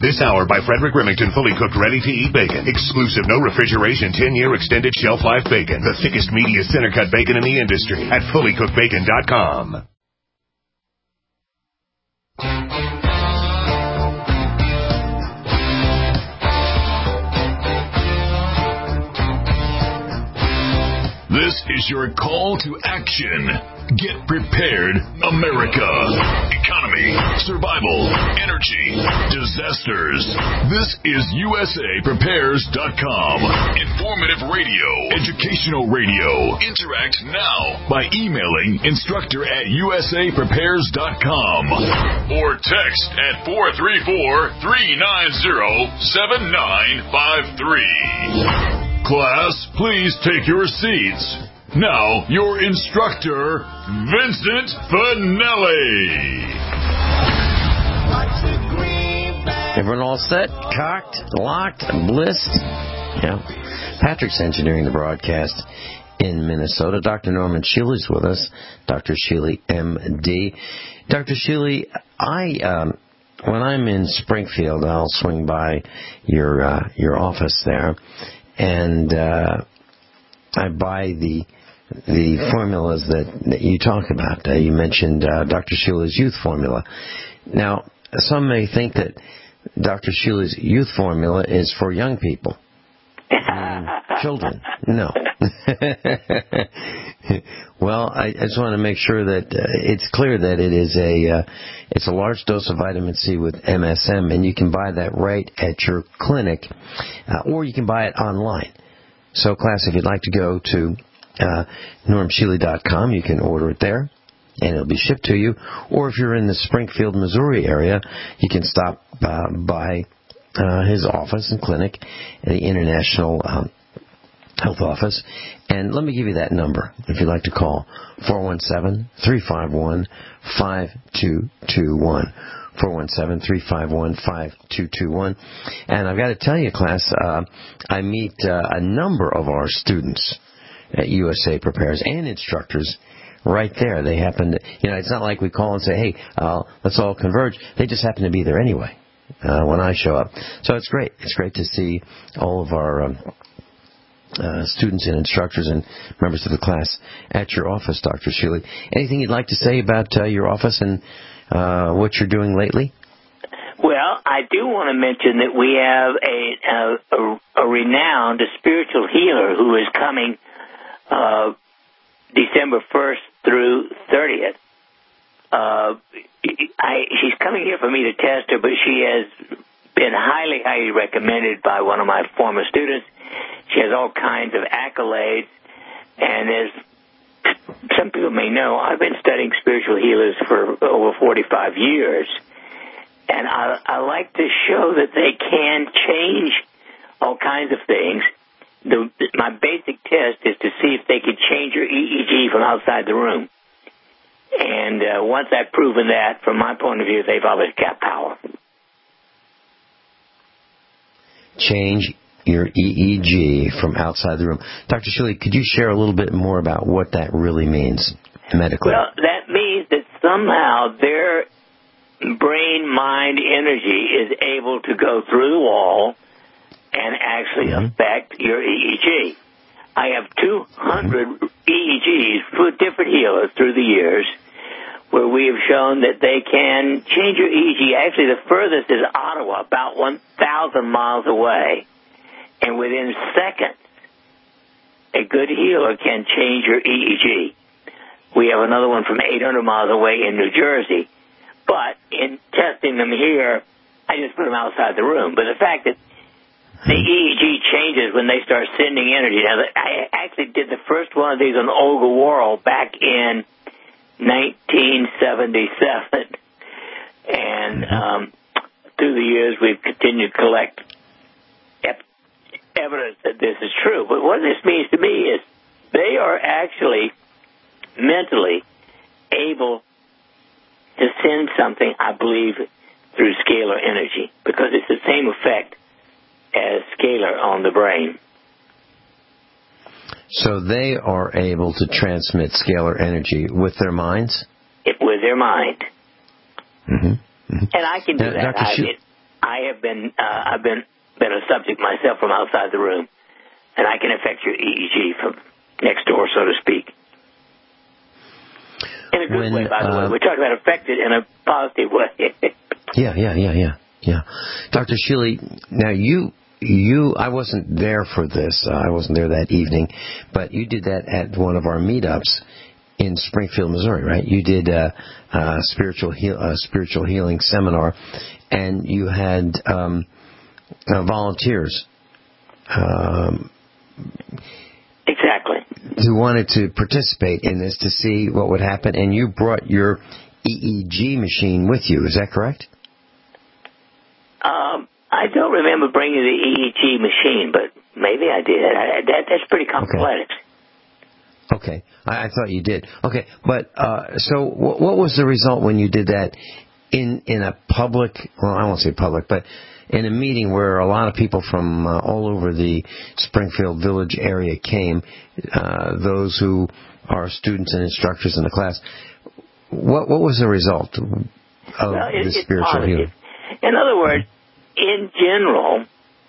This hour by Frederick Remington, fully cooked, ready-to-eat bacon. Exclusive, no refrigeration, 10-year extended shelf life bacon. The thickest, meatiest center-cut bacon in the industry at fullycookedbacon.com. This is your call to action. Get prepared, America. Economy, survival, energy, disasters. This is USAPrepares.com. Informative radio, educational radio. Interact now by emailing instructor@USAPrepares.com or text at 434-390-7953. Class, please take your seats. Now, your instructor, Vincent Finelli. Everyone all set, cocked, locked, blissed? Yeah. Patrick's engineering the broadcast in Minnesota. Dr. Norman Shealy's with us. Dr. Shealy, M.D. Dr. Shealy, when I'm in Springfield, I'll swing by your office there. And I buy the formulas that you talk about. You mentioned Dr. Shealy's Youth Formula. Now, some may think that Dr. Shealy's Youth Formula is for young people. Children. No. Well, I just want to make sure that it's clear that it is it's a large dose of vitamin C with MSM, and you can buy that right at your clinic, or you can buy it online. So, class, if you'd like to go to normshealy.com, you can order it there, and it'll be shipped to you. Or if you're in the Springfield, Missouri area, you can stop by his office and clinic, the International Health Office. And let me give you that number if you'd like to call, 417-351-5221. 417-351-5221. And I've got to tell you, class, I meet a number of our students at USA Prepares and instructors right there. They happen to, it's not like we call and say, hey, let's all converge. They just happen to be there anyway when I show up. So it's great. It's great to see all of our students and instructors and members of the class at your office, Dr. Shealy. Anything you'd like to say about your office and what you're doing lately? Well, I do want to mention that we have a renowned spiritual healer who is coming December 1st through 30th. She's coming here for me to test her, but she has been highly, highly recommended by one of my former students. She has all kinds of accolades, and as some people may know, I've been studying spiritual healers for over 45 years, and I like to show that they can change all kinds of things. My basic test is to see if they can change your EEG from outside the room. And once I've proven that, from my point of view, they've always got power. Change your EEG from outside the room. Dr. Shealy, could you share a little bit more about what that really means medically? Well, that means that somehow their brain-mind energy is able to go through the wall and actually affect your EEG. I have 200 EEGs for different healers through the years where we have shown that they can change your EEG. Actually, the furthest is Ottawa, about 1,000 miles away. And within seconds, a good healer can change your EEG. We have another one from 800 miles away in New Jersey. But in testing them here, I just put them outside the room. But the fact that the EEG changes when they start sending energy. Now, I actually did the first one of these on Olga Worrell back in 1977. And through the years, we've continued to collect evidence that this is true. But what this means to me is they are actually mentally able to send something, I believe, through scalar energy, because it's the same effect as scalar on the brain. So they are able to transmit scalar energy with their minds? With their mind. Mm-hmm. Mm-hmm. And I can do that. I've been a subject myself from outside the room, and I can affect your EEG from next door, so to speak. In a good way, by the way. We're talking about affected in a positive way. Yeah. Dr. Shealy, now you, I wasn't there for this. I wasn't there that evening, but you did that at one of our meetups in Springfield, Missouri, right? You did a spiritual healing seminar, and you had volunteers. Exactly. Who wanted to participate in this to see what would happen, and you brought your EEG machine with you. Is that correct? I don't remember bringing the EEG machine, but maybe I did. That's pretty complex. Okay. I thought you did. Okay, but so what was the result when you did that in a public? Well, I won't say public, but in a meeting where a lot of people from all over the Springfield Village area came, those who are students and instructors in the class. What was the result of the spiritual healing? In other words, in general,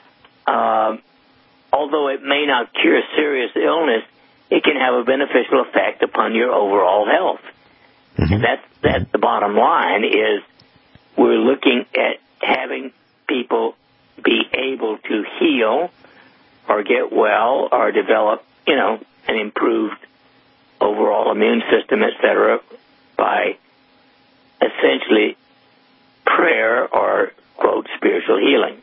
although it may not cure serious illness, it can have a beneficial effect upon your overall health. Mm-hmm. And that's the bottom line, is we're looking at having people be able to heal or get well or develop, an improved overall immune system, etc., by essentially prayer or, quote, spiritual healing.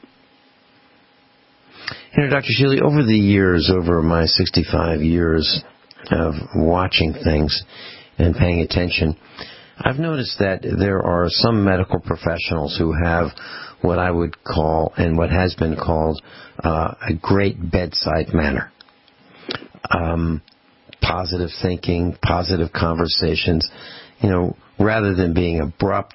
Dr. Shealy, over the years, over my 65 years of watching things and paying attention, I've noticed that there are some medical professionals who have what I would call, and what has been called, a great bedside manner. Positive thinking, positive conversations, rather than being abrupt,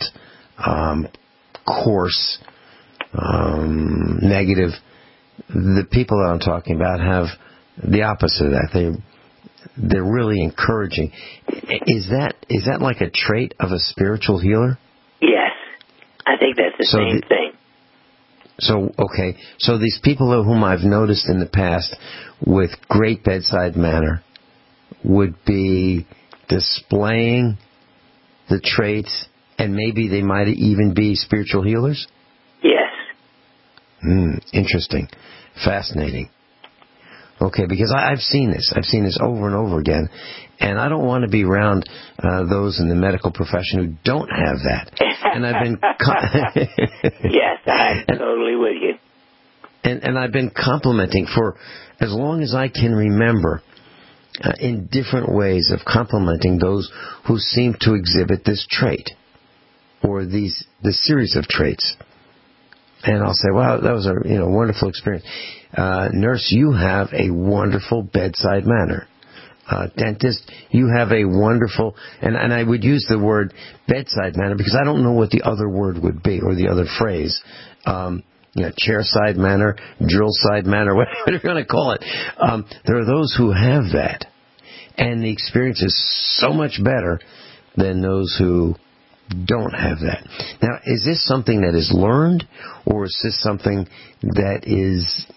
coarse, negative. The people that I'm talking about have the opposite of that. They're really encouraging. Is that like a trait of a spiritual healer? Yes, I think that's the same thing. So these people whom I've noticed in the past with great bedside manner would be displaying the traits, and maybe they might even be spiritual healers? Yes. Interesting. Fascinating. Okay, because I've seen this. I've seen this over and over again, and I don't want to be around those in the medical profession who don't have that. And I've been yes, I'm totally with you. And I've been complimenting for as long as I can remember, in different ways of complimenting those who seem to exhibit this trait or this series of traits. And I'll say, wow, that was a wonderful experience. Nurse, you have a wonderful bedside manner. Dentist, you have a wonderful, and I would use the word bedside manner because I don't know what the other word would be or the other phrase. Chair side manner, drill side manner, whatever you're going to call it. There are those who have that, and the experience is so much better than those who don't have that. Now, is this something that is learned, or is this something that is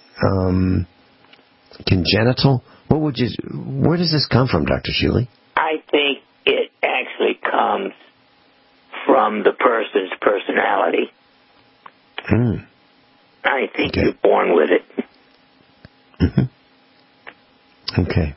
congenital? Where does this come from, Dr. Shealy? I think it actually comes from the person's personality. I think you're born with it. Mm-hmm. Okay.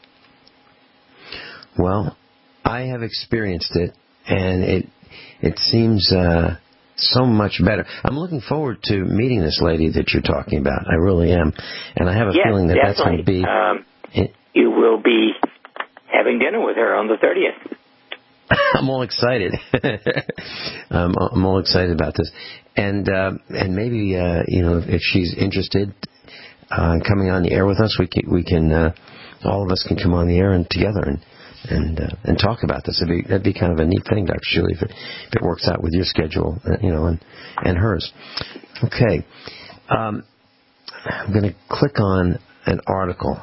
Well, I have experienced it, and it seems so much better. I'm looking forward to meeting this lady that you're talking about. I really am. And I have a feeling that that's going to be... you will be having dinner with her on the 30th. I'm all excited. I'm all excited about this. And maybe, if she's interested in coming on the air with us, we can all of us can come on the air and together and talk about this. That'd be kind of a neat thing, Dr. Shealy, if it works out with your schedule, and hers. Okay. I'm going to click on an article.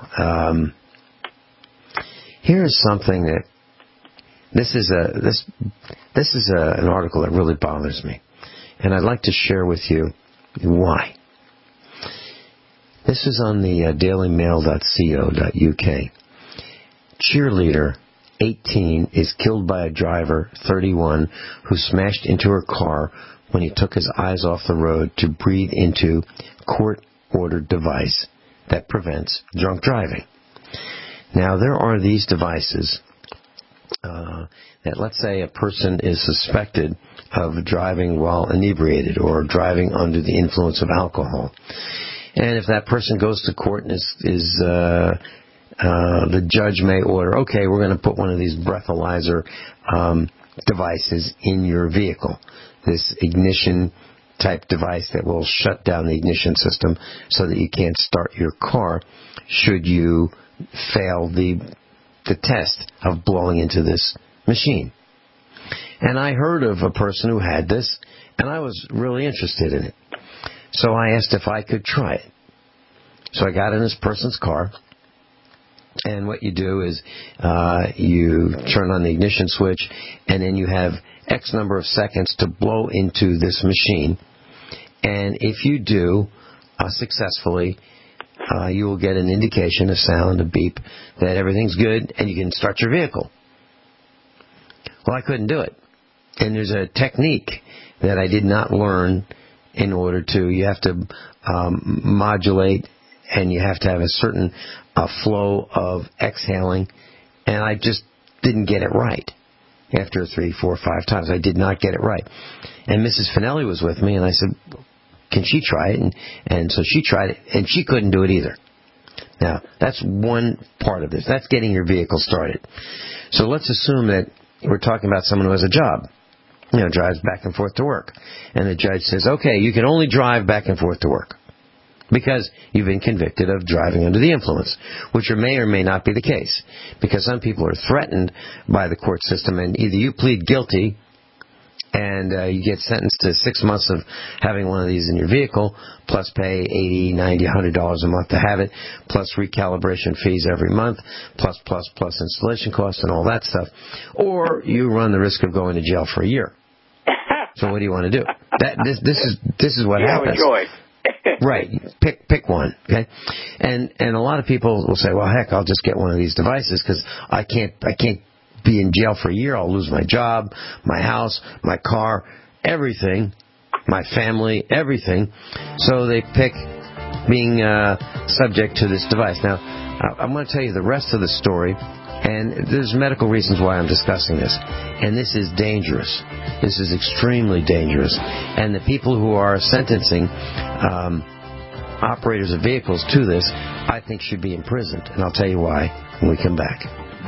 Here is something that this is an article that really bothers me, and I'd like to share with you Why? This is on the dailymail.co.uk. Cheerleader 18 is killed by a driver 31 who smashed into her car when he took his eyes off the road to breathe into court-ordered device that prevents drunk driving. Now, there are these devices that, let's say, a person is suspected of driving while inebriated or driving under the influence of alcohol. And if that person goes to court and the judge may order, okay, we're going to put one of these breathalyzer devices in your vehicle, this ignition type device that will shut down the ignition system so that you can't start your car should you fail the test of blowing into this machine. And I heard of a person who had this, and I was really interested in it. So I asked if I could try it. So I got in this person's car, and what you do is you turn on the ignition switch, and then you have X number of seconds to blow into this machine. And if you do successfully, you will get an indication, a sound, a beep, that everything's good, and you can start your vehicle. Well, I couldn't do it. And there's a technique that I did not learn in order to. You have to modulate, and you have to have a certain flow of exhaling, and I just didn't get it right. After 3, 4, 5 times, I did not get it right. And Mrs. Finelli was with me, and I said, can she try it? And so she tried it, and she couldn't do it either. Now, that's one part of this. That's getting your vehicle started. So let's assume that we're talking about someone who has a job, drives back and forth to work. And the judge says, okay, you can only drive back and forth to work because you've been convicted of driving under the influence, which may or may not be the case, because some people are threatened by the court system, and either you plead guilty and you get sentenced to 6 months of having one of these in your vehicle, plus pay $80, $90, $100 a month to have it, plus recalibration fees every month, plus installation costs and all that stuff, or you run the risk of going to jail for a year. So what do you want to do? This is what happens. You have a choice. Right. Pick one. Okay. And a lot of people will say, well, heck, I'll just get one of these devices because I can't be in jail for a year. I'll lose my job, my house, my car, everything, my family, everything. So they pick being subject to this device. Now, I'm going to tell you the rest of the story, and there's medical reasons why I'm discussing this. And this is dangerous. This is extremely dangerous. And the people who are sentencing operators of vehicles to this, I think should be imprisoned. And I'll tell you why when we come back.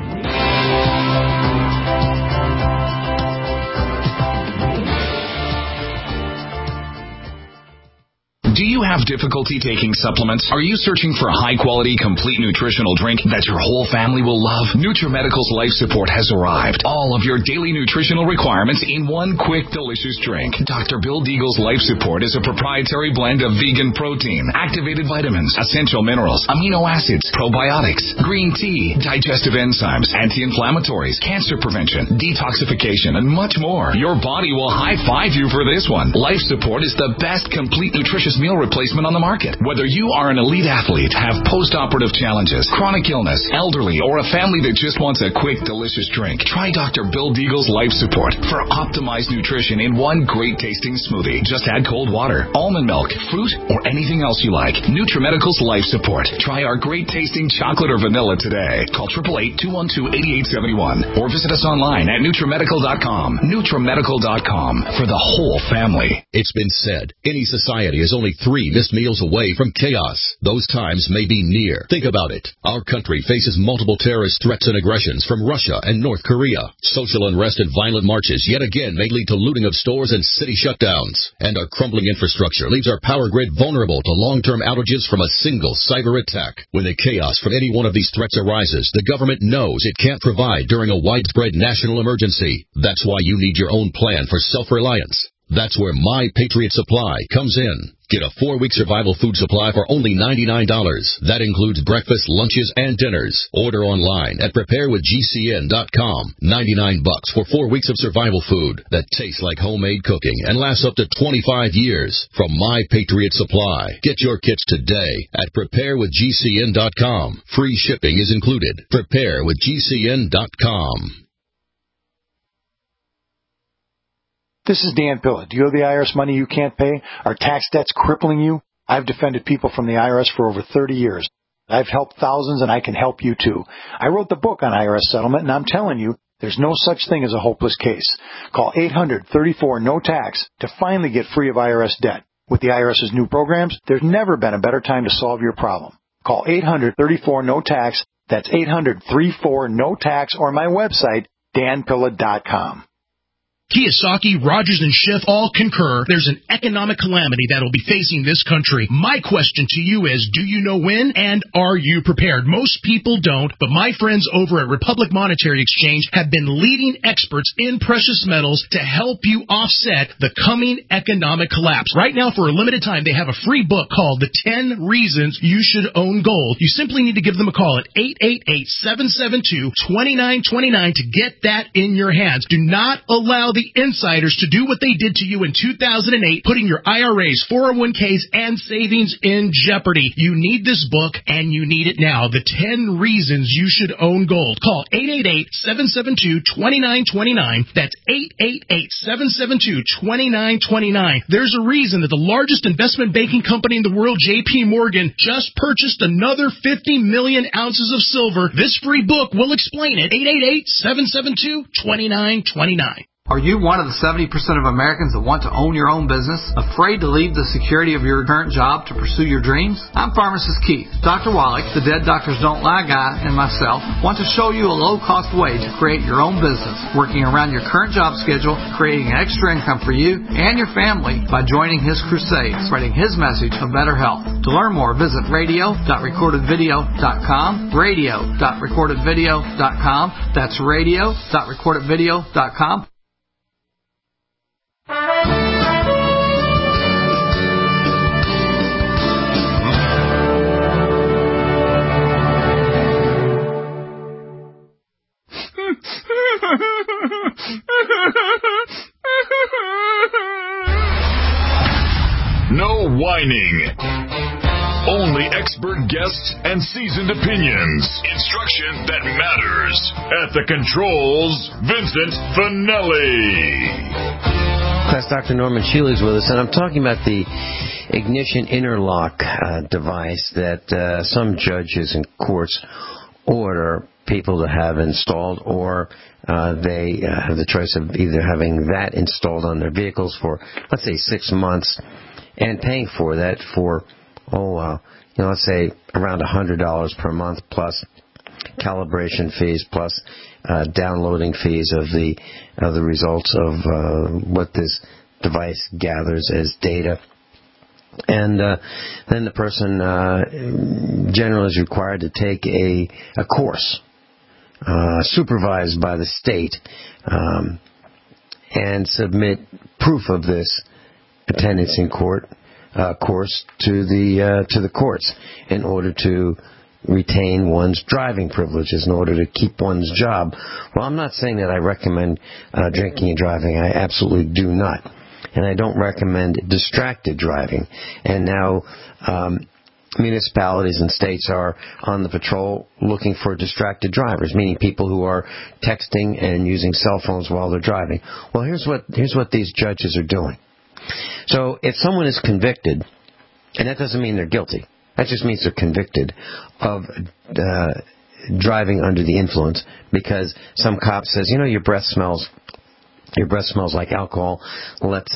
Do you have difficulty taking supplements? Are you searching for a high-quality, complete nutritional drink that your whole family will love? NutriMedical's Life Support has arrived. All of your daily nutritional requirements in one quick, delicious drink. Dr. Bill Deagle's Life Support is a proprietary blend of vegan protein, activated vitamins, essential minerals, amino acids, probiotics, green tea, digestive enzymes, anti-inflammatories, cancer prevention, detoxification, and much more. Your body will high-five you for this one. Life Support is the best complete nutritious meal replacement on the market. Whether you are an elite athlete, have post-operative challenges, chronic illness, elderly, or a family that just wants a quick, delicious drink, try Dr. Bill Deagle's Life Support for optimized nutrition in one great-tasting smoothie. Just add cold water, almond milk, fruit, or anything else you like. NutriMedical's Life Support. Try our great-tasting chocolate or vanilla today. Call 888-212-8871 or visit us online at NutriMedical.com. NutriMedical.com for the whole family. It's been said, any society is only 3 missed meals away from chaos. Those times may be near. Think about it. Our country faces multiple terrorist threats and aggressions from Russia and North Korea. Social unrest and violent marches yet again may lead to looting of stores and city shutdowns. And our crumbling infrastructure leaves our power grid vulnerable to long-term outages from a single cyber attack. When the chaos from any one of these threats arises, the government knows it can't provide during a widespread national emergency. That's why you need your own plan for self-reliance. That's where My Patriot Supply comes in. Get a 4-week survival food supply for only $99. That includes breakfast, lunches, and dinners. Order online at preparewithgcn.com. $99 for 4 weeks of survival food that tastes like homemade cooking and lasts up to 25 years. From My Patriot Supply. Get your kits today at preparewithgcn.com. Free shipping is included. preparewithgcn.com. This is Dan Pilla. Do you owe the IRS money you can't pay? Are tax debts crippling you? I've defended people from the IRS for over 30 years. I've helped thousands, and I can help you too. I wrote the book on IRS settlement, and I'm telling you, there's no such thing as a hopeless case. Call 800-34-NO-TAX to finally get free of IRS debt. With the IRS's new programs, there's never been a better time to solve your problem. Call 800-34-NO-TAX. That's 800-34-NO-TAX, or my website, danpilla.com. Kiyosaki, Rogers, and Schiff all concur there's an economic calamity that will be facing this country. My question to you is, do you know when, and are you prepared? Most people don't, but my friends over at Republic Monetary Exchange have been leading experts in precious metals to help you offset the coming economic collapse. Right now, for a limited time, they have a free book called The 10 Reasons You Should Own Gold. You simply need to give them a call at 888-772-2929 to get that in your hands. Do not allow the insiders to do what they did to you in 2008, putting your IRAs, 401ks, and savings in jeopardy. You need this book, and you need it now. The 10 Reasons You Should Own Gold. Call 888-772-2929. That's 888-772-2929. There's a reason that the largest investment banking company in the world, J.P. Morgan, just purchased another 50 million ounces of silver. This free book will explain it. 888-772-2929. Are you one of the 70% of Americans that want to own your own business? Afraid to leave the security of your current job to pursue your dreams? I'm Pharmacist Keith. Dr. Wallach, the Dead Doctors Don't Lie guy, and myself want to show you a low-cost way to create your own business, working around your current job schedule, creating an extra income for you and your family by joining his crusade, spreading his message of better health. To learn more, visit radio.recordedvideo.com, radio.recordedvideo.com. That's radio.recordedvideo.com. No whining. Only expert guests and seasoned opinions. Instruction that matters. At the controls, Vincent Finelli. Class Dr. Norman Shealy is with us, and I'm talking about the ignition interlock device that some judges and courts order people to have installed, or they have the choice of either having that installed on their vehicles for, let's say, 6 months, and paying for that for, let's say around $100 per month, plus calibration fees, plus downloading fees of the results of what this device gathers as data. And then the person generally is required to take a course supervised by the state and submit proof of this attendance in court course to the courts in order to retain one's driving privileges, in order to keep one's job. Well, I'm not saying that I recommend drinking and driving. I absolutely do not. And I don't recommend distracted driving. And now municipalities and states are on the patrol looking for distracted drivers, meaning people who are texting and using cell phones while they're driving. Well, here's what these judges are doing. So if someone is convicted, and that doesn't mean they're guilty, that just means they're convicted of driving under the influence because some cop says, your breath smells like alcohol. Let's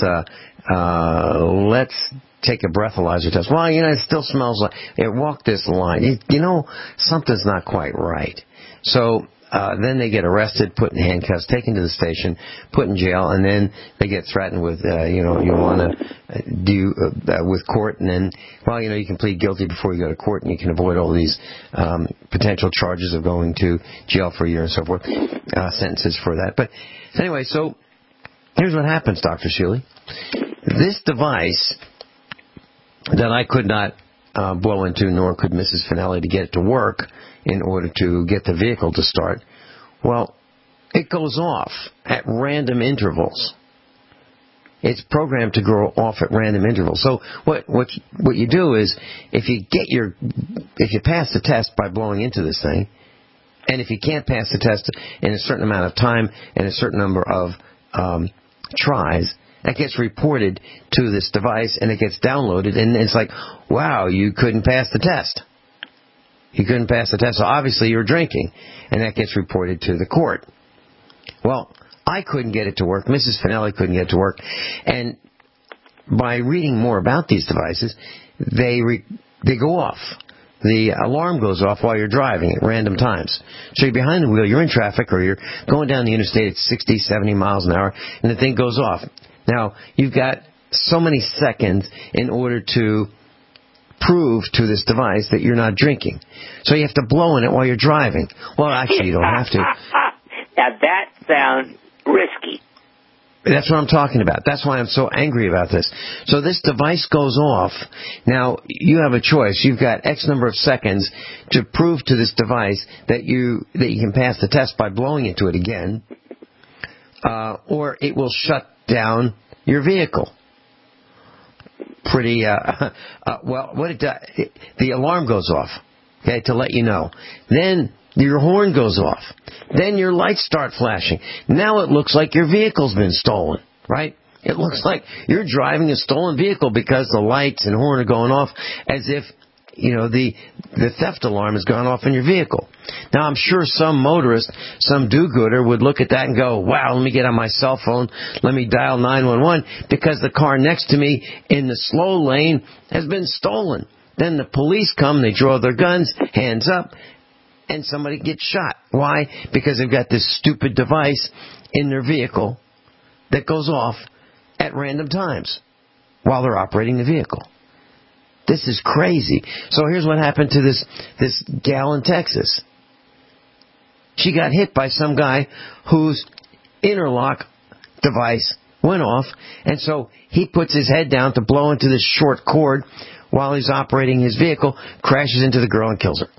take a breathalyzer test. Well, it still smells like it. Walk this line. Something's not quite right. So then they get arrested, put in handcuffs, taken to the station, put in jail, and then they get threatened with, you want to do with court, and then, you can plead guilty before you go to court, and you can avoid all these potential charges of going to jail for a year and so forth, sentences for that. But anyway, so here's what happens, Dr. Shealy. This device that I could not blow into, nor could Mrs. Finelli, to get it to work in order to get the vehicle to start. Well, it goes off at random intervals. It's programmed to go off at random intervals. So what you do is, if you pass the test by blowing into this thing, and if you can't pass the test in a certain amount of time and a certain number of tries, that gets reported to this device and it gets downloaded, and it's like, wow, you couldn't pass the test. You couldn't pass the test, so obviously you were drinking, and that gets reported to the court. Well, I couldn't get it to work. Mrs. Finelli couldn't get it to work. And by reading more about these devices, they go off. The alarm goes off while you're driving at random times. So you're behind the wheel, you're in traffic, or you're going down the interstate at 60, 70 miles an hour, and the thing goes off. Now, you've got so many seconds in order to prove to this device that you're not drinking. So you have to blow in it while you're driving. Well, actually, you don't have to. Now, that sounds risky. That's what I'm talking about. That's why I'm so angry about this. So this device goes off. Now, you have a choice. You've got X number of seconds to prove to this device that you can pass the test by blowing into it again, or it will shut down your vehicle. Pretty, well, what it does, the alarm goes off, okay, to let you know. Then your horn goes off. Then your lights start flashing. Now it looks like your vehicle's been stolen, right? It looks like you're driving a stolen vehicle because the lights and horn are going off as if, the theft alarm has gone off in your vehicle. Now, I'm sure some motorist, some do-gooder would look at that and go, wow, let me get on my cell phone, let me dial 911, because the car next to me in the slow lane has been stolen. Then the police come, they draw their guns, hands up, and somebody gets shot. Why? Because they've got this stupid device in their vehicle that goes off at random times while they're operating the vehicle. This is crazy. So here's what happened to this gal in Texas. She got hit by some guy whose interlock device went off, and so he puts his head down to blow into this short cord while he's operating his vehicle, crashes into the girl and kills her.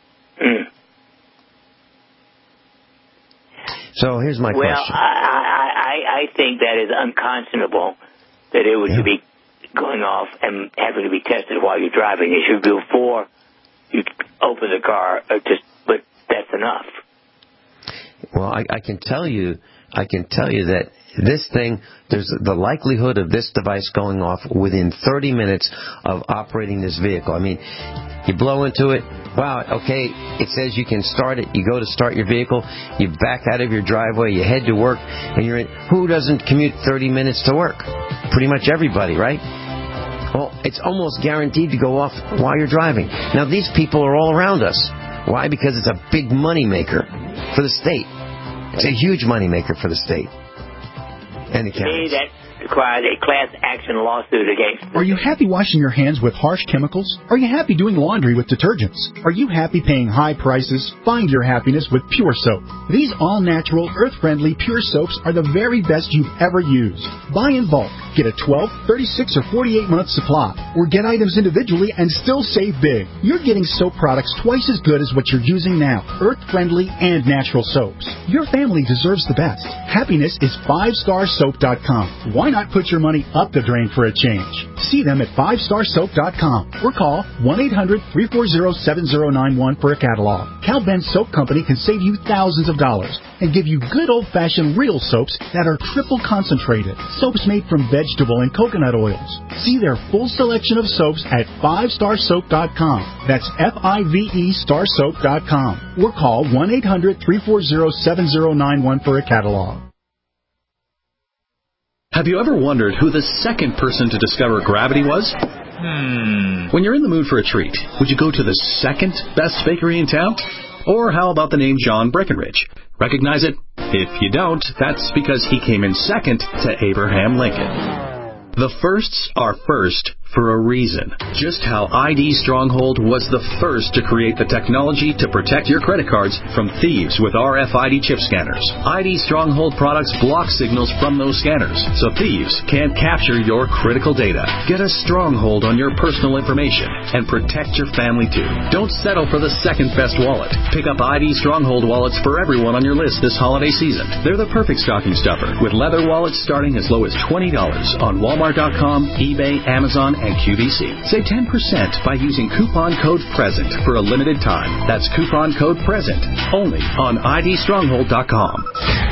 So here's my question. Well, I think that is unconscionable that it would be going off and having to be tested while you're driving. It should be before you open the car, but that's enough. Well, I can tell you that this thing, there's the likelihood of this device going off within 30 minutes of operating this vehicle. I mean, you blow into it, wow, okay, it says you can start it, you go to start your vehicle, you back out of your driveway, you head to work, and you're in. Who doesn't commute 30 minutes to work? Pretty much everybody, right? Well, it's almost guaranteed to go off while you're driving. Now, these people are all around us. Why? Because it's a big money maker for the state. It's a huge money maker for the state. And the counties. That requires a class action lawsuit against them. Are you happy washing your hands with harsh chemicals? Are you happy doing laundry with detergents? Are you happy paying high prices? Find your happiness with Pure Soap. These all-natural, earth-friendly Pure Soaps are the very best you've ever used. Buy in bulk. Get a 12, 36, or 48-month supply. Or get items individually and still save big. You're getting soap products twice as good as what you're using now. Earth-friendly and natural soaps. Your family deserves the best. Happiness is 5starsoap.com. Why not put your money up the drain for a change? See them at 5starsoap.com or call 1-800-340-7091 for a catalog. Cal Ben Soap Company can save you thousands of dollars and give you good old-fashioned real soaps that are triple concentrated. Soaps made from vegetable and coconut oils. See their full selection of soaps at 5starsoap.com. That's F-I-V-E starsoap.com. Or call 1-800-340-7091 for a catalog. Have you ever wondered who the second person to discover gravity was? When you're in the mood for a treat, would you go to the second best bakery in town? Or how about the name John Breckenridge? Recognize it? If you don't, that's because he came in second to Abraham Lincoln. The firsts are first for a reason. Just how ID Stronghold was the first to create the technology to protect your credit cards from thieves with RFID chip scanners. ID Stronghold products block signals from those scanners, so thieves can't capture your critical data. Get a stronghold on your personal information and protect your family too. Don't settle for the second best wallet. Pick up ID Stronghold wallets for everyone on your list this holiday season. They're the perfect stocking stuffer, with leather wallets starting as low as $20 on Walmart.com, eBay, Amazon, and QVC. Save 10% by using coupon code PRESENT for a limited time. That's coupon code PRESENT only on IDStronghold.com.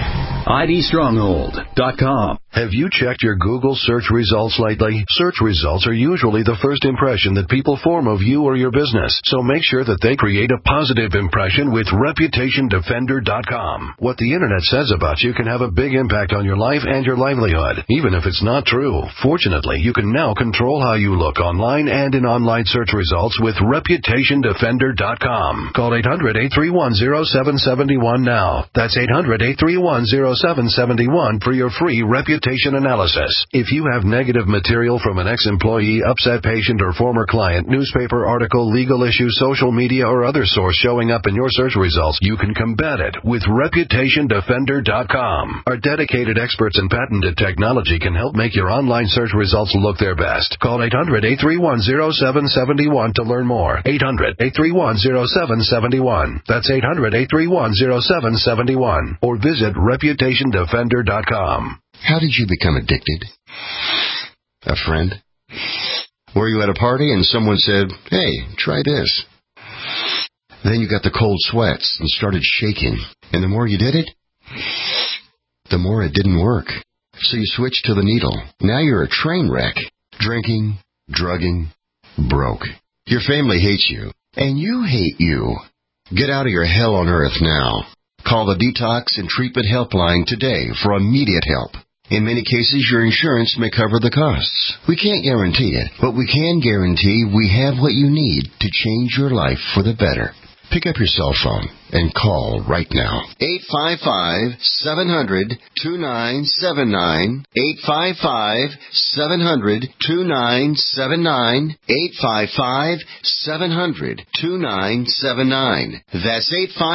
IDStronghold.com. Have you checked your Google search results lately? Search results are usually the first impression that people form of you or your business, so make sure that they create a positive impression with ReputationDefender.com. What the Internet says about you can have a big impact on your life and your livelihood, even if it's not true. Fortunately, you can now control how you look online and in online search results with ReputationDefender.com. Call 800-831-0771 now. That's 800-831-0771 for your free reputation analysis. If you have negative material from an ex-employee, upset patient, or former client, newspaper article, legal issue, social media, or other source showing up in your search results, you can combat it with ReputationDefender.com. Our dedicated experts in patented technology can help make your online search results look their best. Call 800-831-0771 to learn more. 800-831-0771. That's 800-831-0771. Or visit ReputationDefender.com. How did you become addicted? A friend? Were you at a party and someone said, "Hey, try this"? Then you got the cold sweats and started shaking. And the more you did it, the more it didn't work. So you switched to the needle. Now you're a train wreck. Drinking, drugging, broke. Your family hates you. And you hate you. Get out of your hell on earth now. Call the Detox and Treatment Helpline today for immediate help. In many cases, your insurance may cover the costs. We can't guarantee it, but we can guarantee we have what you need to change your life for the better. Pick up your cell phone and call right now. 855-700-2979. 855-700-2979. 855-700-2979. That's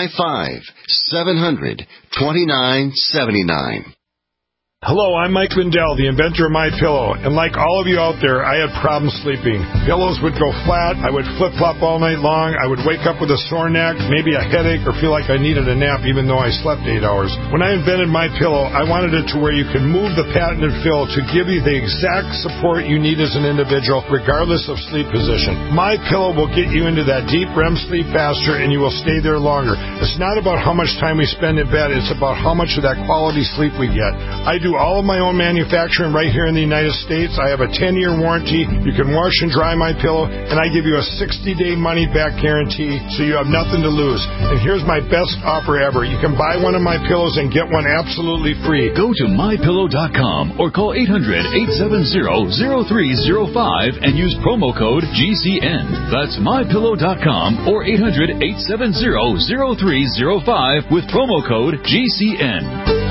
855-700-2979. Hello, I'm Mike Lindell, the inventor of MyPillow, and like all of you out there, I had problems sleeping. Pillows would go flat, I would flip-flop all night long, I would wake up with a sore neck, maybe a headache, or feel like I needed a nap even though I slept 8 hours. When I invented MyPillow, I wanted it to where you can move the patented fill to give you the exact support you need as an individual, regardless of sleep position. MyPillow will get you into that deep REM sleep faster, and you will stay there longer. It's not about how much time we spend in bed, it's about how much of that quality sleep we get. I do all of my own manufacturing right here in the United States. I have a 10-year warranty. You can wash and dry MyPillow, and I give you a 60-day money-back guarantee, so you have nothing to lose. And here's my best offer ever. You can buy one of my pillows and get one absolutely free. Go to MyPillow.com or call 800-870-0305 and use promo code GCN. That's MyPillow.com or 800-870-0305 with promo code GCN.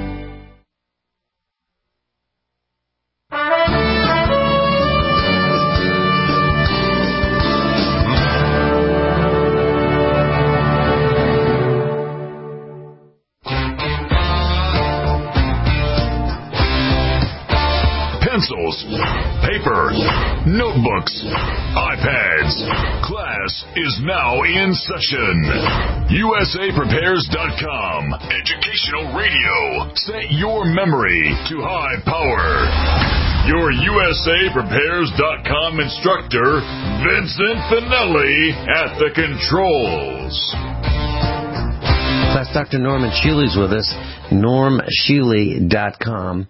Pencils, paper, notebooks, iPads. Class is now in session. USAPrepares.com. Educational radio. Set your memory to high power. Your USAPrepares.com instructor, Vincent Finelli, at the controls. That's Dr. Norman Shealy's with us. NormShealy.com.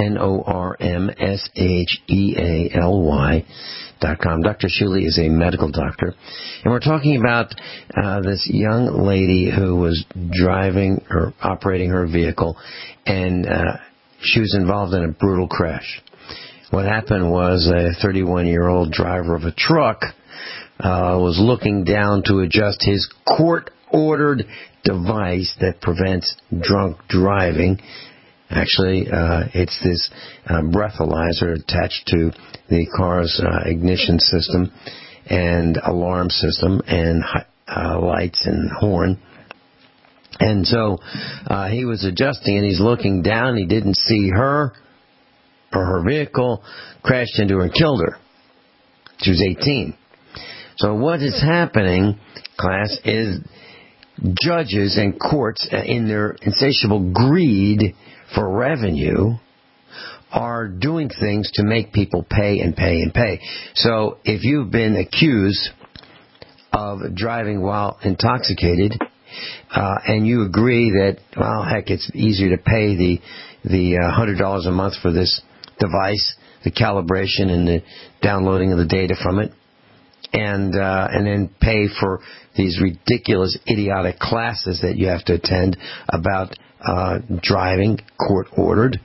NormShealy.com. Dr. Shealy is a medical doctor. And we're talking about this young lady who was driving or operating her vehicle, and she was involved in a brutal crash. What happened was a 31-year-old driver of a truck was looking down to adjust his court-ordered device that prevents drunk driving. Actually, it's this breathalyzer attached to the car's ignition system and alarm system and lights and horn. And so he was adjusting, and he's looking down. He didn't see her or her vehicle, crashed into her and killed her. She was 18. So what is happening, class, is judges and courts, in their insatiable greed for revenue, are doing things to make people pay and pay and pay. So if you've been accused of driving while intoxicated, and you agree that, well, heck, it's easier to pay the $100 a month for this device, the calibration and the downloading of the data from it, and then pay for these ridiculous, idiotic classes that you have to attend about driving, court-ordered.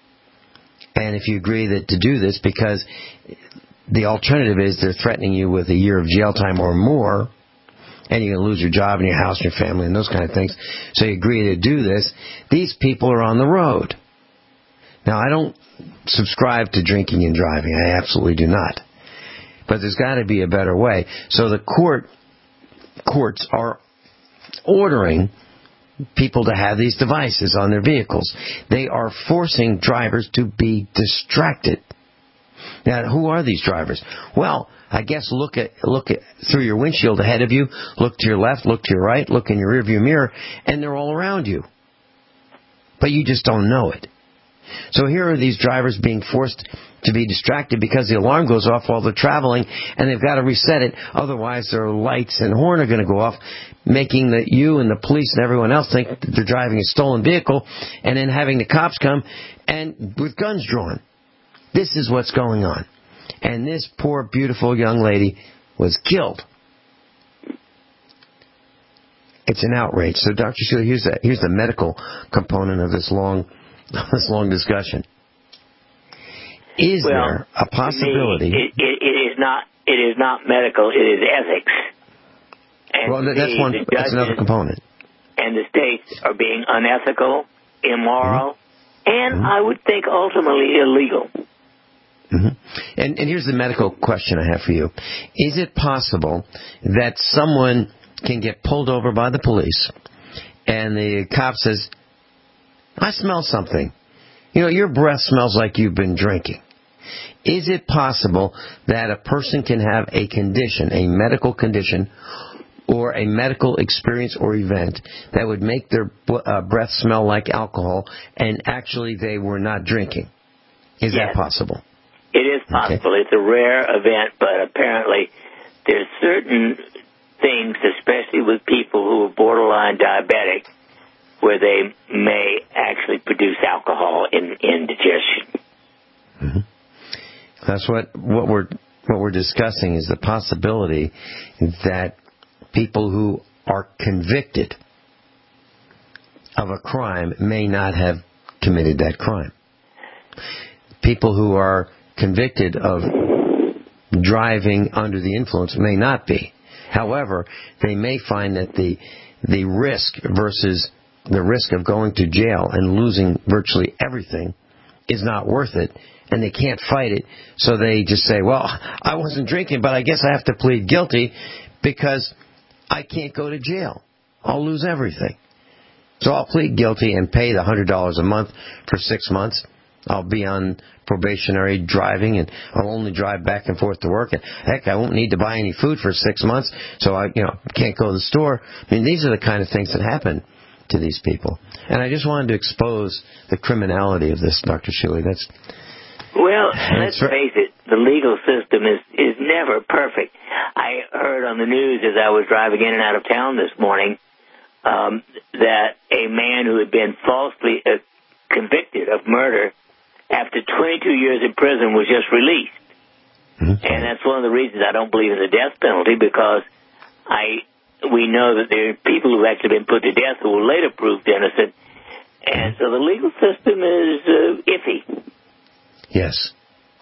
And if you agree that to do this, because the alternative is they're threatening you with a year of jail time or more, and you're going to lose your job and your house and your family and those kind of things, so you agree to do this, these people are on the road. Now, I don't subscribe to drinking and driving. I absolutely do not. But there's got to be a better way. So the courts are ordering people to have these devices on their vehicles. They are forcing drivers to be distracted. Now, who are these drivers? Well, I guess look at through your windshield ahead of you, look to your left, look to your right, look in your rearview mirror, and they're all around you. But you just don't know it. So here are these drivers being forced to be distracted because the alarm goes off while they're traveling, and they've got to reset it. Otherwise, their lights and horn are going to go off, making you and the police and everyone else think that they're driving a stolen vehicle, and then having the cops come and with guns drawn. This is what's going on. And this poor, beautiful young lady was killed. It's an outrage. So, Dr. Sheila, here's the medical component of this long discussion. Is there a possibility? It is not medical. It is ethics. And that's another component. And the states are being unethical, immoral, and I would think ultimately illegal. Mm-hmm. And here's the medical question I have for you. Is it possible that someone can get pulled over by the police and the cop says, I smell something. You know, your breath smells like you've been drinking. Is it possible that a person can have a condition, a medical condition, or a medical experience or event that would make their breath smell like alcohol and actually they were not drinking? Is that possible? It is possible. Okay. It's a rare event, but apparently there's certain things, especially with people who are borderline diabetic, where they may actually produce alcohol in indigestion. Mm-hmm. That's what we're discussing is the possibility that people who are convicted of a crime may not have committed that crime. People who are convicted of driving under the influence may not be. However, they may find that the risk versus the risk of going to jail and losing virtually everything is not worth it, and they can't fight it, so they just say, well, I wasn't drinking, but I guess I have to plead guilty because I can't go to jail. I'll lose everything. So I'll plead guilty and pay the $100 a month for 6 months. I'll be on probationary driving, and I'll only drive back and forth to work. And heck, I won't need to buy any food for 6 months, so I can't go to the store. I mean, these are the kind of things that happen to these people. And I just wanted to expose the criminality of this, Dr. Sheely. Let's face it, the legal system is never perfect. I heard on the news as I was driving in and out of town this morning that a man who had been falsely convicted of murder after 22 years in prison was just released. Mm-hmm. And that's one of the reasons I don't believe in the death penalty, because we know that there are people who have actually been put to death who were later proved innocent. And so the legal system is iffy. Yes.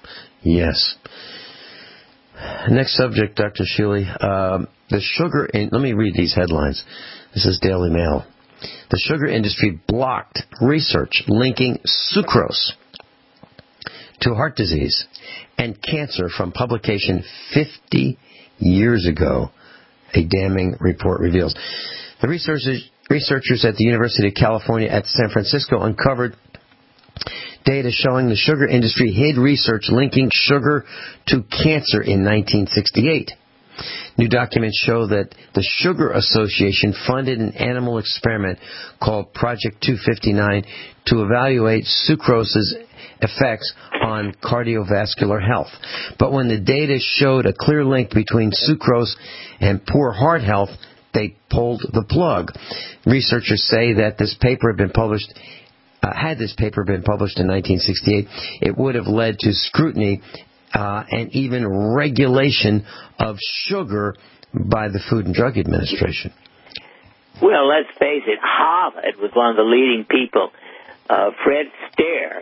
Next subject, Dr. Sheely. The sugar let me read these headlines. This is Daily Mail. The sugar industry blocked research linking sucrose to heart disease and cancer from publication 50 years ago, a damning report reveals. The researchers at the University of California at San Francisco uncovered data showing the sugar industry hid research linking sugar to cancer in 1968. New documents show that the Sugar Association funded an animal experiment called Project 259 to evaluate sucrose's effects on cardiovascular health. But when the data showed a clear link between sucrose and poor heart health, they pulled the plug. Researchers say that this paper had been published. Had this paper been published in 1968, it would have led to scrutiny and even regulation of sugar by the Food and Drug Administration. Well, let's face it, Harvard was one of the leading people. Fred Stair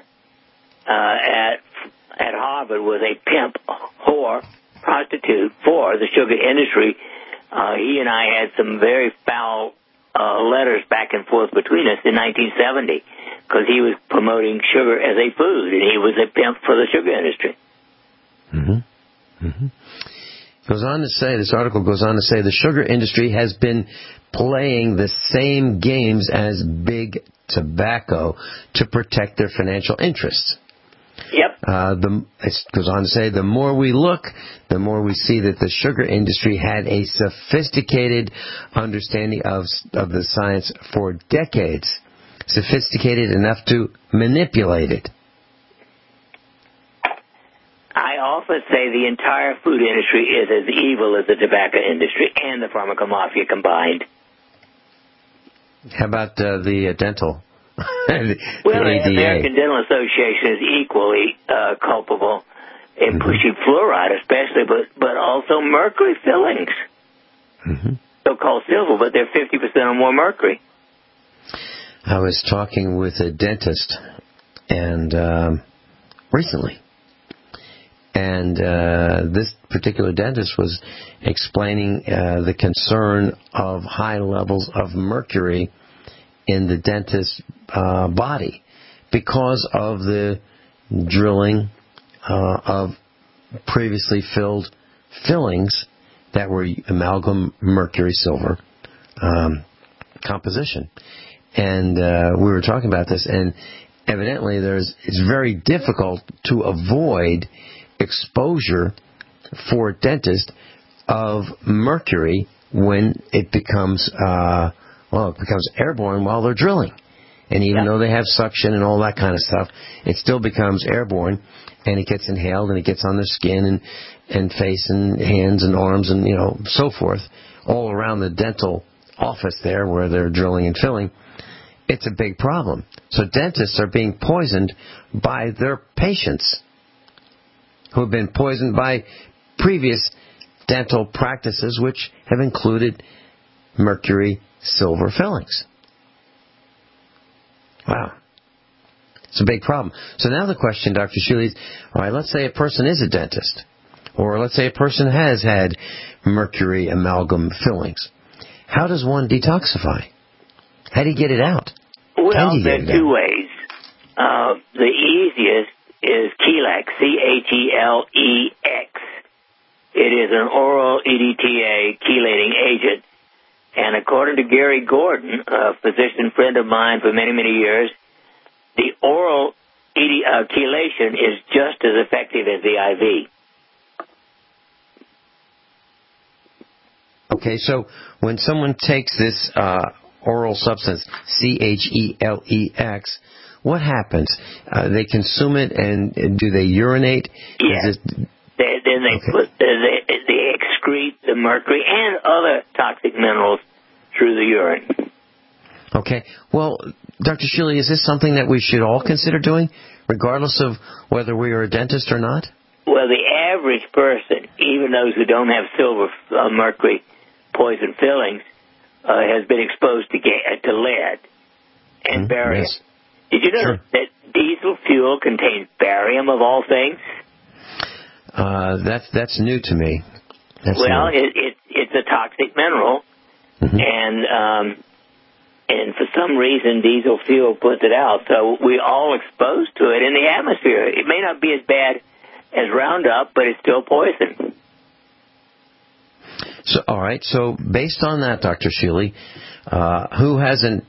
at Harvard was a pimp, whore, prostitute for the sugar industry. He and I had some very foul letters back and forth between us in 1970 because he was promoting sugar as a food, and he was a pimp for the sugar industry. Goes on to say, this article goes on to say, the sugar industry has been playing the same games as big tobacco to protect their financial interests. Yep. It goes on to say, the more we look, the more we see that the sugar industry had a sophisticated understanding of the science for decades, sophisticated enough to manipulate it. I often say the entire food industry is as evil as the tobacco industry and the pharmaco mafia combined. How about the dental? Well, the American Dental Association is equally culpable in pushing fluoride, especially, but also mercury fillings. So-called silver, but they're 50% or more mercury. I was talking with a dentist and recently. And this particular dentist was explaining the concern of high levels of mercury in the dentist's body because of the drilling of previously filled fillings that were amalgam mercury silver composition. And we were talking about this, and evidently it's very difficult to avoid exposure for a dentist of mercury when it becomes airborne while they're drilling. And even though they have suction and all that kind of stuff, it still becomes airborne, and it gets inhaled, and it gets on their skin and face and hands and arms and so forth, all around the dental office there where they're drilling and filling. It's a big problem. So dentists are being poisoned by their patients, who have been poisoned by previous dental practices, which have included mercury silver fillings. Wow. It's a big problem. So now the question, Dr. Shealy, is, all right, let's say a person is a dentist, or let's say a person has had mercury amalgam fillings. How does one detoxify? How do you get it out? Well, there are two ways. The easiest is Chelex, Chelex. It is an oral EDTA chelating agent. And according to Gary Gordon, a physician friend of mine for many, many years, the oral chelation is just as effective as the IV. Okay, so when someone takes this oral substance, Chelex, what happens? They consume it, and do they urinate? Yes. Then they they excrete the mercury and other toxic minerals through the urine. Okay. Well, Dr. Shealy, is this something that we should all consider doing, regardless of whether we are a dentist or not? Well, the average person, even those who don't have silver mercury poison fillings, has been exposed to lead and barium. Yes. Did you know that diesel fuel contains barium of all things? That's new to me. It's a toxic mineral, and and for some reason diesel fuel puts it out. So we're all exposed to it in the atmosphere. It may not be as bad as Roundup, but it's still poison. So, all right. So, based on that, Dr. Shealy, who hasn't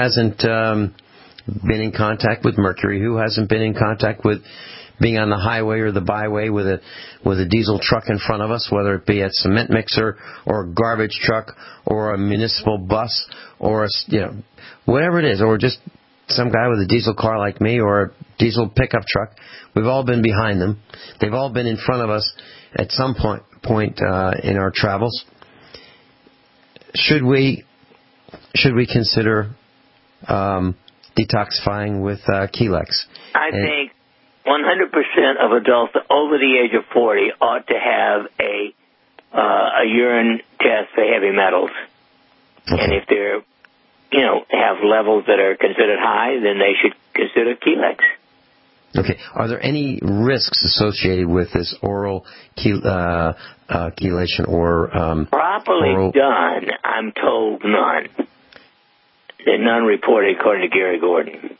been in contact with mercury? Who hasn't been in contact with being on the highway or the byway with a diesel truck in front of us, whether it be a cement mixer or a garbage truck or a municipal bus or whatever it is, or just some guy with a diesel car like me or a diesel pickup truck? We've all been behind them. They've all been in front of us at some point in our travels. Should we consider detoxifying with Chelax? I think 100% of adults over the age of 40 ought to have a urine test for heavy metals. Okay. And if they're, have levels that are considered high, then they should consider Chelax. Okay. Are there any risks associated with this oral chelation or properly done? I'm told none. They're none reported, according to Gary Gordon.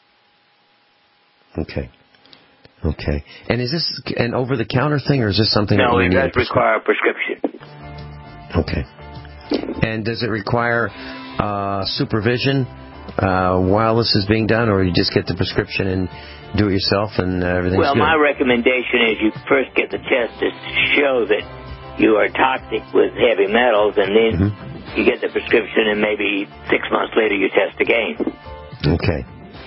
Okay. And is this an over-the-counter thing, or is this something? No, that it does require a prescription. Okay. And does it require supervision while this is being done, or you just get the prescription and do it yourself and everything's good? Well, my recommendation is you first get the test to show that you are toxic with heavy metals, and then you get the prescription, and maybe 6 months later you test again. Okay.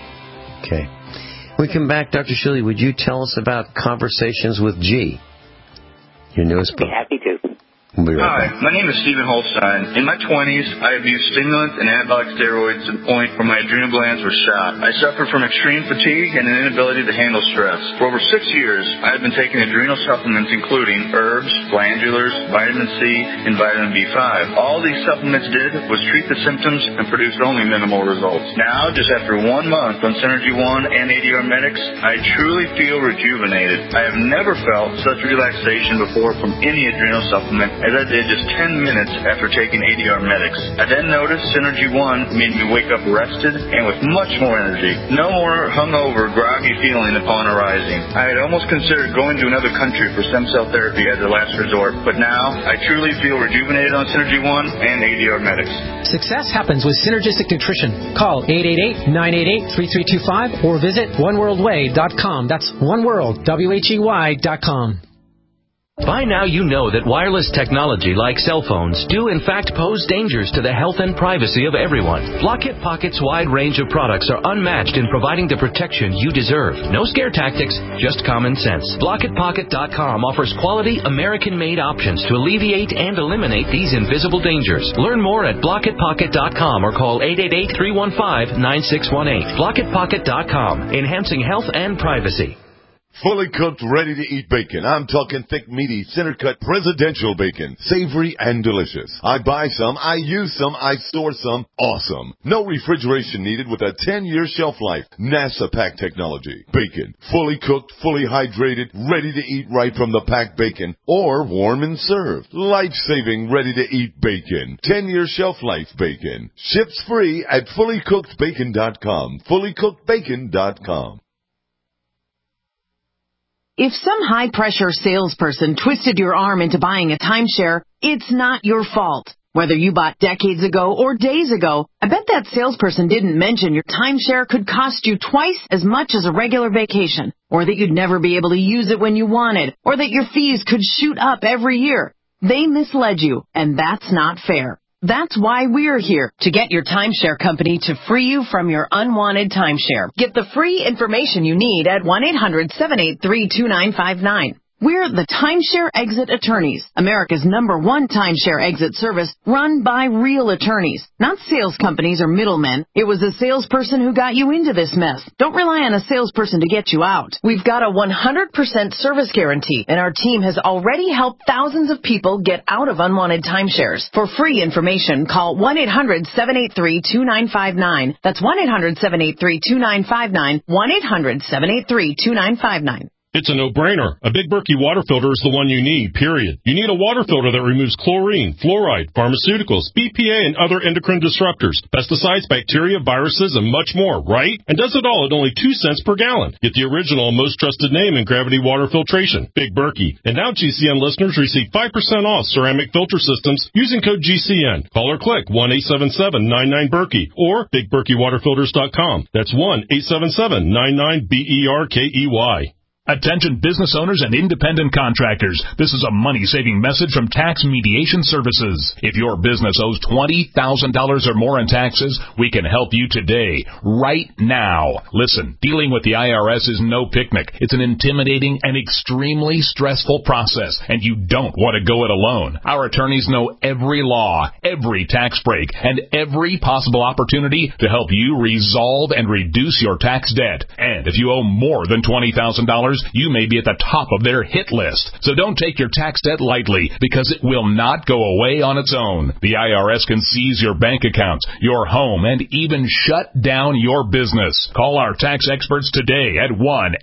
When we come back, Dr. Shealy, would you tell us about Conversations with G, your newest book? I'd be happy to. We'll be right back. Hi, my name is Stephen Holstein. In my 20s, I abused stimulants and anabolic steroids to the point where my adrenal glands were shot. I suffered from extreme fatigue and an inability to handle stress. For over 6 years, I had been taking adrenal supplements including herbs, glandulars, vitamin C, and vitamin B5. All these supplements did was treat the symptoms and produced only minimal results. Now, just after 1 month on Synergy One and ADR Medics, I truly feel rejuvenated. I have never felt such relaxation before from any adrenal supplement as I did just 10 minutes after taking ADR Medics. I then noticed Synergy One made me wake up rested and with much more energy. No more hungover, groggy feeling upon arising. I had almost considered going to another country for stem cell therapy as a last resort, but now I truly feel rejuvenated on Synergy One and ADR Medics. Success happens with Synergistic Nutrition. Call 888-988-3325 or visit oneworldway.com. That's oneworld.com. By now you know that wireless technology like cell phones do in fact pose dangers to the health and privacy of everyone. Blockit Pocket's wide range of products are unmatched in providing the protection you deserve. No scare tactics, just common sense. BlockitPocket.com offers quality American-made options to alleviate and eliminate these invisible dangers. Learn more at BlockitPocket.com or call 888-315-9618. BlockitPocket.com, enhancing health and privacy. Fully cooked, ready-to-eat bacon. I'm talking thick, meaty, center-cut presidential bacon. Savory and delicious. I buy some, I use some, I store some. Awesome. No refrigeration needed with a 10-year shelf life. NASA pack technology. Bacon. Fully cooked, fully hydrated, ready to eat right from the packed bacon. Or warm and served. Life-saving, ready-to-eat bacon. 10-year shelf life bacon. Ships free at fullycookedbacon.com. Fullycookedbacon.com. If some high-pressure salesperson twisted your arm into buying a timeshare, it's not your fault. Whether you bought decades ago or days ago, I bet that salesperson didn't mention your timeshare could cost you twice as much as a regular vacation, or that you'd never be able to use it when you wanted, or that your fees could shoot up every year. They misled you, and that's not fair. That's why we're here, to get your timeshare company to free you from your unwanted timeshare. Get the free information you need at 1-800-783-2959. We're the Timeshare Exit Attorneys, America's #1 timeshare exit service run by real attorneys, not sales companies or middlemen. It was a salesperson who got you into this mess. Don't rely on a salesperson to get you out. We've got a 100% service guarantee, and our team has already helped thousands of people get out of unwanted timeshares. For free information, call 1-800-783-2959. That's 1-800-783-2959, 1-800-783-2959. It's a no-brainer. A Big Berkey water filter is the one you need, period. You need a water filter that removes chlorine, fluoride, pharmaceuticals, BPA, and other endocrine disruptors, pesticides, bacteria, viruses, and much more, right? And does it all at only 2 cents per gallon. Get the original and most trusted name in gravity water filtration, Big Berkey. And now GCN listeners receive 5% off ceramic filter systems using code GCN. Call or click 1-877-99-BERKEY or BigBerkeyWaterFilters.com. That's 1-877-99-BERKEY. Attention business owners and independent contractors. This is a money-saving message from Tax Mediation Services. If your business owes $20,000 or more in taxes, we can help you today, right now. Listen, dealing with the IRS is no picnic. It's an intimidating and extremely stressful process, and you don't want to go it alone. Our attorneys know every law, every tax break, and every possible opportunity to help you resolve and reduce your tax debt. And if you owe more than $20,000, you may be at the top of their hit list. So don't take your tax debt lightly, because it will not go away on its own. The IRS can seize your bank accounts, your home, and even shut down your business. Call our tax experts today at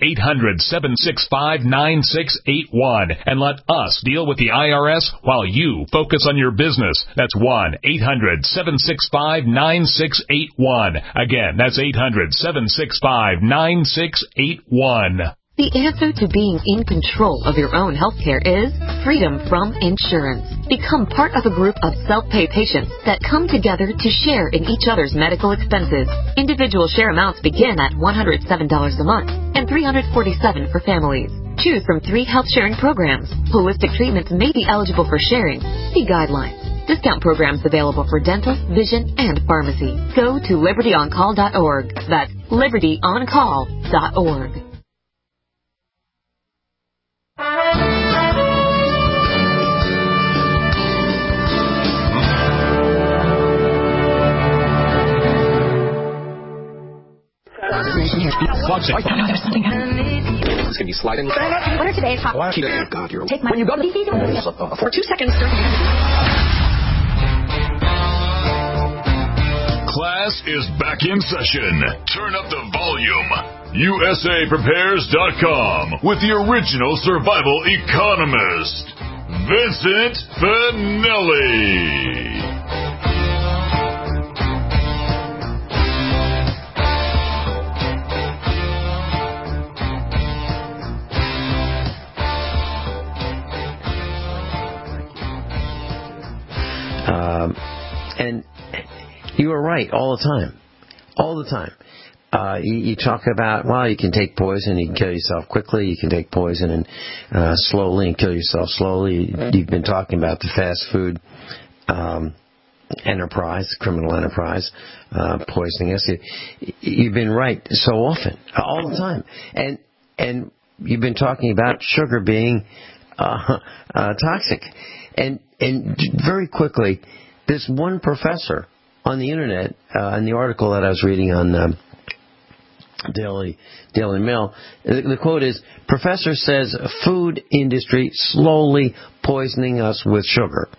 1-800-765-9681 and let us deal with the IRS while you focus on your business. That's 1-800-765-9681. Again, that's 800-765-9681. The answer to being in control of your own healthcare is freedom from insurance. Become part of a group of self-pay patients that come together to share in each other's medical expenses. Individual share amounts begin at $107 a month and $347 for families. Choose from 3 health sharing programs. Holistic treatments may be eligible for sharing. See guidelines. Discount programs available for dental, vision, and pharmacy. Go to libertyoncall.org. That's libertyoncall.org. It's gonna be sliding. What are today's hot? Oh God, you're. Take my. When you go to for 2 seconds. Class is back in session. Turn up the volume. USAPrepares.com with the original survival economist, Vincent Finelli. And you are right all the time. All the time. You talk about, well, you can take poison, you can kill yourself quickly, you can take poison and slowly and kill yourself slowly. You've been talking about the fast food enterprise, criminal enterprise, poisoning us. You've been right so often, all the time. And you've been talking about sugar being toxic. And very quickly, this one professor on the internet, in the article that I was reading on Daily Mail, the quote is, "Professor says food industry slowly poisoning us with sugar."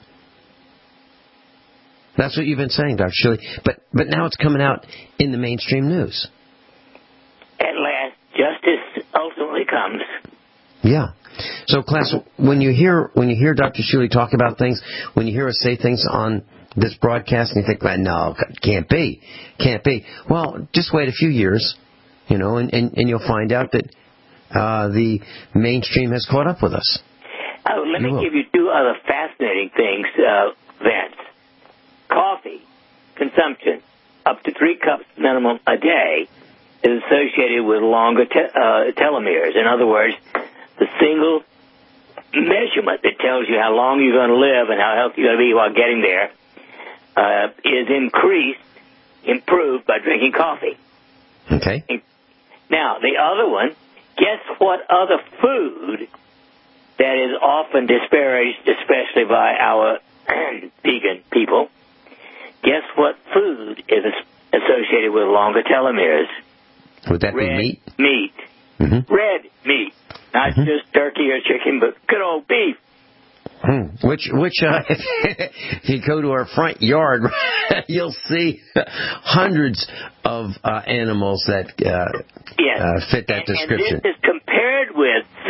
That's what you've been saying, Dr. Shilley. But now it's coming out in the mainstream news. At last, justice ultimately comes. Yeah. So, class, when you hear Dr. Shilley talk about things, when you hear us say things on this broadcast, and you think, well, no, can't be. Well, just wait a few years, and you'll find out that the mainstream has caught up with us. Let me give you 2 other fascinating things, Vance. Coffee consumption, up to 3 cups minimum a day, is associated with longer telomeres. In other words, the single measurement that tells you how long you're going to live and how healthy you're going to be while getting there is improved by drinking coffee. Okay. Now, the other one, guess what other food that is often disparaged, especially by our vegan people, guess what food is associated with longer telomeres? Would that be meat? Meat. Mm-hmm. Red meat. Not just turkey or chicken, but good old beef. Which if you go to our front yard, you'll see hundreds of animals that fit that description. And this is compared with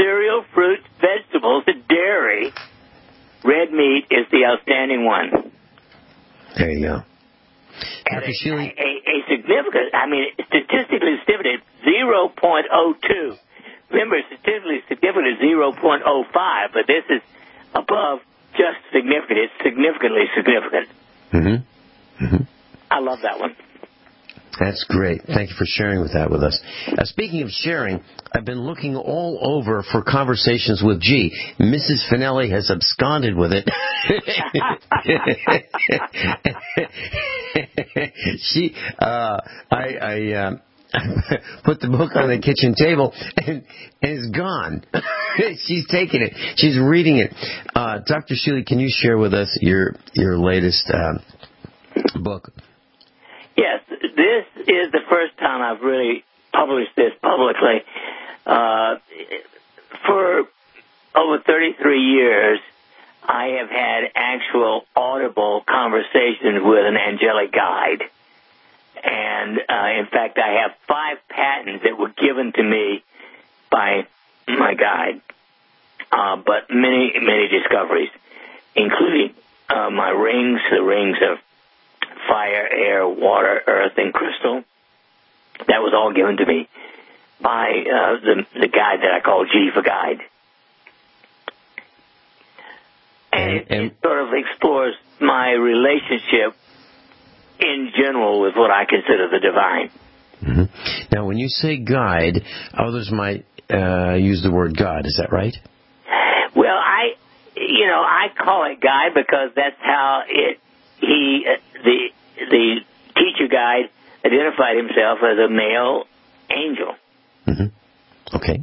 meat is the outstanding one. There you go. And a significant, statistically significant 0.02. Remember, statistically significant is 0.05, but this is above just significant. It's significantly significant. Mm-hmm. Mm-hmm. I love that one. That's great. Thank you for sharing that with us. Speaking of sharing, I've been looking all over for conversations with G. Mrs. Finelli has absconded with it. I put the book on the kitchen table and it's gone. She's taking it. She's reading it. Dr. Sheely, can you share with us your latest book? Yes, this is the first time I've really published this publicly. For over 33 years, I have had actual audible conversations with an angelic guide. And, in fact, I have 5 patents that were given to me by my guide, but many, many discoveries, including my rings, the rings of fire, air, water, earth, and crystal. That was all given to me by the guide that I call G for Guide. And it sort of explores my relationship in general with what I consider the divine. Mm-hmm. Now, when you say guide, others might use the word God. Is that right? Well, I call it guide because that's how the teacher guide identified himself as a male angel. Mm-hmm. Okay.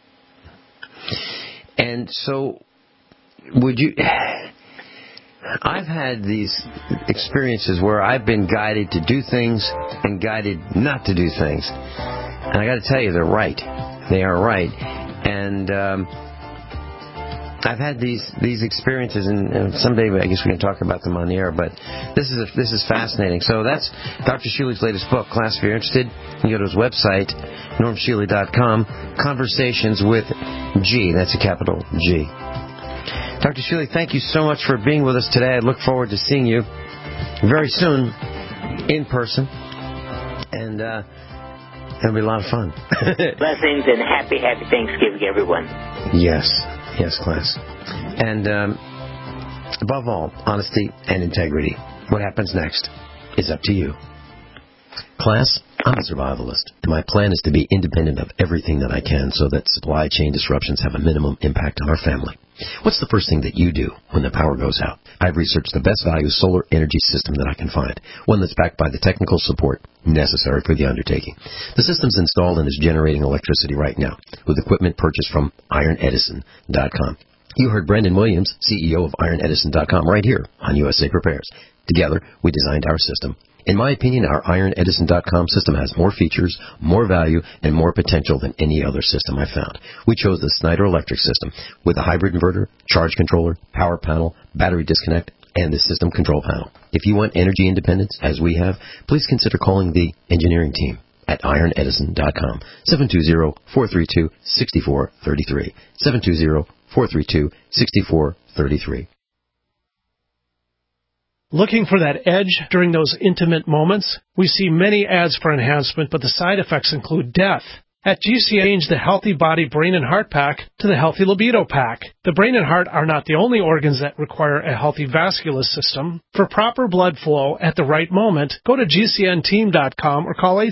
And so, would you... I've had these experiences where I've been guided to do things and guided not to do things. And I got to tell you, they're right. They are right. And I've had these experiences, and someday I guess we can talk about them on the air, but this is fascinating. So that's Dr. Sheely's latest book, class. If you're interested, you can go to his website, normsheely.com, Conversations with G. That's a capital G. Dr. Sheely, thank you so much for being with us today. I look forward to seeing you very soon in person. And it'll be a lot of fun. Blessings and happy Thanksgiving, everyone. Yes, class. And above all, honesty and integrity. What happens next is up to you. Class, I'm a survivalist, and my plan is to be independent of everything that I can so that supply chain disruptions have a minimum impact on our family. What's the first thing that you do when the power goes out? I've researched the best value solar energy system that I can find, one that's backed by the technical support necessary for the undertaking. The system's installed and is generating electricity right now with equipment purchased from IronEdison.com. You heard Brendan Williams, CEO of IronEdison.com, right here on USA Prepares. Together, we designed our system. In my opinion, our IronEdison.com system has more features, more value, and more potential than any other system I've found. We chose the Snyder Electric system with a hybrid inverter, charge controller, power panel, battery disconnect, and the system control panel. If you want energy independence, as we have, please consider calling the engineering team at IronEdison.com, 720-432-6433, 720-432-6433. Looking for that edge during those intimate moments? We see many ads for enhancement, but the side effects include death. At GCN, change the Healthy Body Brain and Heart Pack to the Healthy Libido Pack. The brain and heart are not the only organs that require a healthy vascular system. For proper blood flow at the right moment, go to GCNteam.com or call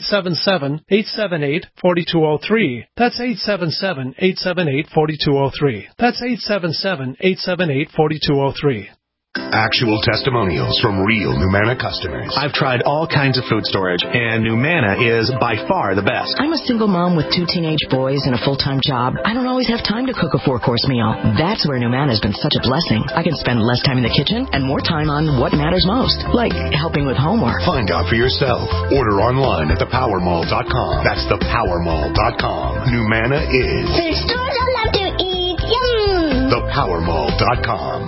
877-878-4203. That's 877-878-4203. That's 877-878-4203. Actual testimonials from real Numanna customers. I've tried all kinds of food storage, and Numanna is by far the best. I'm a single mom with 2 teenage boys and a full-time job. I don't always have time to cook a 4-course meal. That's where Numanna has been such a blessing. I can spend less time in the kitchen and more time on what matters most, like helping with homework. Find out for yourself. Order online at thepowermall.com. That's thepowermall.com. Numanna is... The stores I love to eat. Yum! Thepowermall.com.